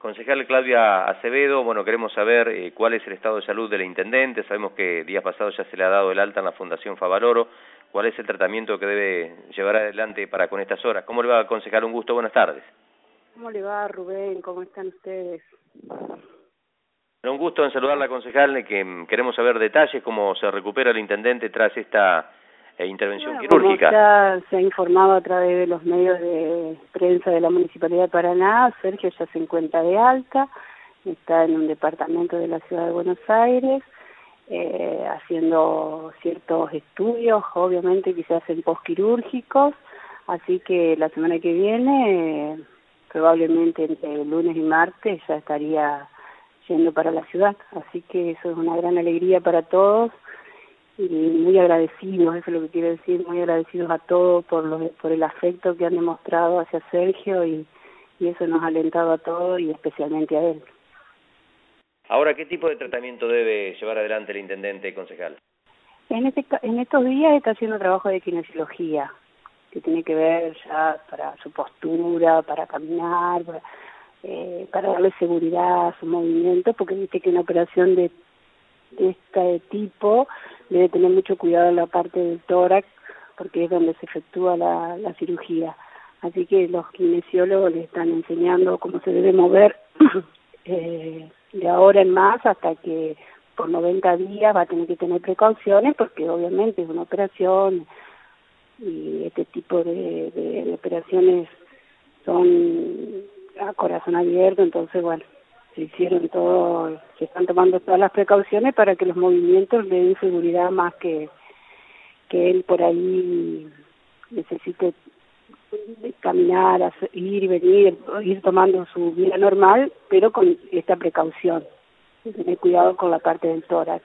Concejal Claudia Acevedo, bueno, queremos saber cuál es el estado de salud del intendente. Sabemos que días pasados ya se le ha dado el alta en la Fundación Favaloro. ¿Cuál es el tratamiento que debe llevar adelante para con estas horas? ¿Cómo le va, concejal? Un gusto, buenas tardes. ¿Cómo le va, Rubén? ¿Cómo están ustedes? Un gusto en saludarla, concejal, que queremos saber detalles, cómo se recupera el intendente tras esta intervención quirúrgica. Como ya se ha informado a través de los medios de prensa de la Municipalidad de Paraná, Sergio ya se encuentra de alta, está en un departamento de la Ciudad de Buenos Aires, haciendo ciertos estudios, obviamente que se hacen postquirúrgicos, así que la semana que viene, probablemente entre lunes y martes, ya estaría yendo para la ciudad, así que eso es una gran alegría para todos y muy agradecidos, eso es lo que quiero decir, muy agradecidos a todos por el afecto que han demostrado hacia Sergio y eso nos ha alentado a todos y especialmente a él. Ahora, ¿qué tipo de tratamiento debe llevar adelante el intendente, concejal? En estos días está haciendo trabajo de kinesiología, que tiene que ver ya para su postura, para caminar, para darle seguridad a su movimiento, porque viste que una operación de este tipo debe tener mucho cuidado en la parte del tórax, porque es donde se efectúa la cirugía. Así que los kinesiólogos le están enseñando cómo se debe mover de ahora en más hasta que por 90 días va a tener que tener precauciones, porque obviamente es una operación y este tipo de operaciones son a corazón abierto, entonces bueno, se están tomando todas las precauciones para que los movimientos le den seguridad, más que él por ahí necesite caminar, ir y venir, ir tomando su vida normal, pero con esta precaución, tener cuidado con la parte del tórax.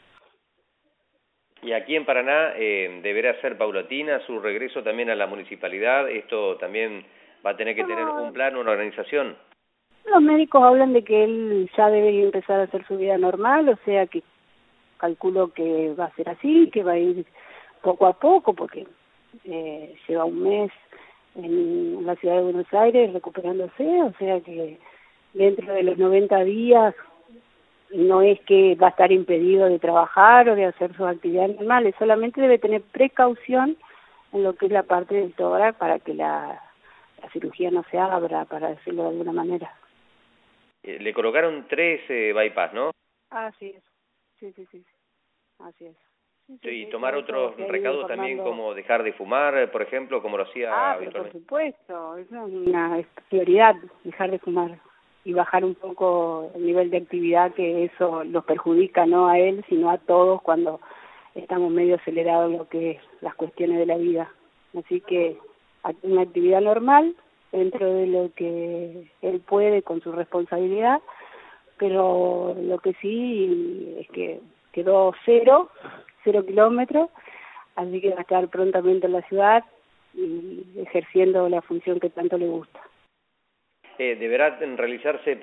Y aquí en Paraná deberá ser paulatina su regreso también a la municipalidad. Esto también va a tener que tener un plan, una organización. Los médicos hablan de que él ya debe empezar a hacer su vida normal, o sea que calculo que va a ser así, que va a ir poco a poco, porque lleva un mes en la ciudad de Buenos Aires recuperándose, o sea que dentro de los 90 días no es que va a estar impedido de trabajar o de hacer sus actividades normales, solamente debe tener precaución en lo que es la parte del tórax para que la cirugía no se abra, para decirlo de alguna manera. Le colocaron 3 bypass, ¿no? Así es, sí, así es. Sí, y tomar otros recaudos también, como dejar de fumar, por ejemplo, como lo hacía habitualmente. Por supuesto, eso es una prioridad, dejar de fumar y bajar un poco el nivel de actividad, que eso los perjudica no a él, sino a todos cuando estamos medio acelerados en lo que es las cuestiones de la vida. Así que una actividad normal, dentro de lo que él puede con su responsabilidad, pero lo que sí es que quedó 0 kilómetros, así que va a estar prontamente en la ciudad y ejerciendo la función que tanto le gusta. ¿Deberá realizarse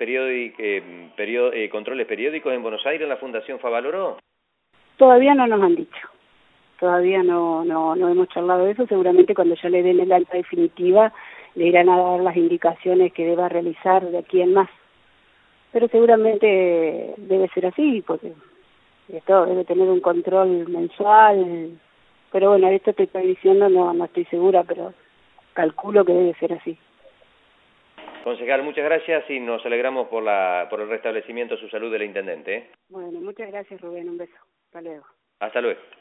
controles periódicos en Buenos Aires en la Fundación Favaloro? Todavía no nos han dicho, todavía no hemos charlado de eso. Seguramente cuando ya le den el alta definitiva le irán a dar las indicaciones que deba realizar de aquí en más, pero seguramente debe ser así, porque esto debe tener un control mensual, pero bueno, esto te estoy diciendo, no estoy segura, pero calculo que debe ser así. Concejal, muchas gracias y nos alegramos por el restablecimiento de su salud del intendente. Bueno, muchas gracias, Rubén, un beso. Hasta luego. Hasta luego.